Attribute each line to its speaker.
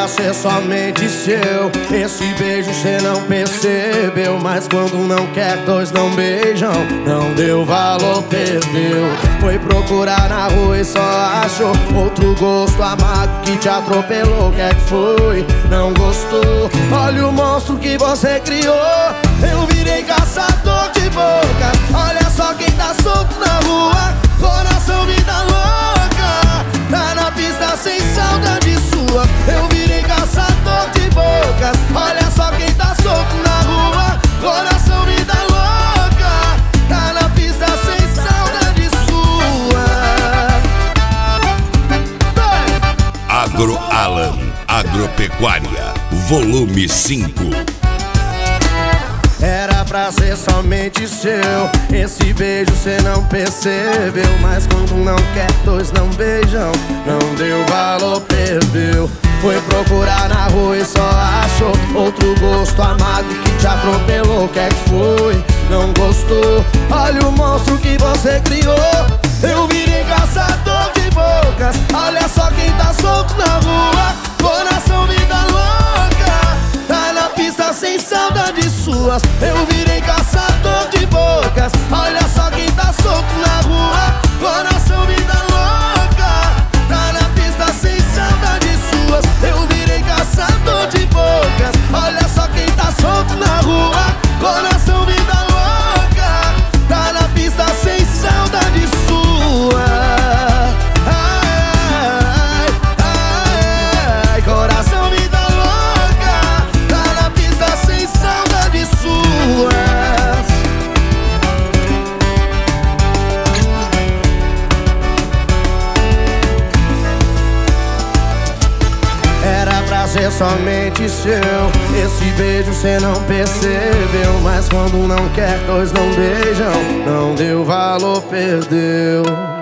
Speaker 1: pra ser somente seu. Esse beijo cê não percebeu, mas quando não quer dois não beijam. Não deu valor, perdeu. Foi procurar na rua e só achou outro gosto amargo que te atropelou. Que foi? Não gostou? Olha o monstro que você criou. Eu virei caçador de boca. Olha só quem tá solto na rua. Coração vida louca, tá na pista sem saudade sua. Eu virei caçador de bocas. Olha só quem tá solto na rua. Coração vida louca, tá na pista sem saudade sua.
Speaker 2: Agro Alan, Agropecuária, volume 5.
Speaker 1: Era pra ser somente seu. Esse beijo cê não percebeu, mas quando não quer dois não beijam. Não deu valor, perdeu. Foi procurar na rua e só achou outro gosto amargo que te atropelou. Que foi? Não gostou? Olha o monstro que você criou. Eu virei caçador de bocas. Olha só quem tá solto na rua. Coração vida louca, tá na pista sem saudade suas. Eu virei caçador de bocas. Olha só quem tá solto na rua. Coração vida louca, tá na pista sem saudade suas. Eu virei caçador de bocas. Olha só quem tá solto na rua. Coração vida louca, tá na pista sem saudade sua. Ai, ai, ai, coração vida louca, tá na pista sem saudade suas. Era pra ser somente seu. Esse beijo cê não percebeu, mas quando não quer dois não beijam. Não deu valor, perdeu.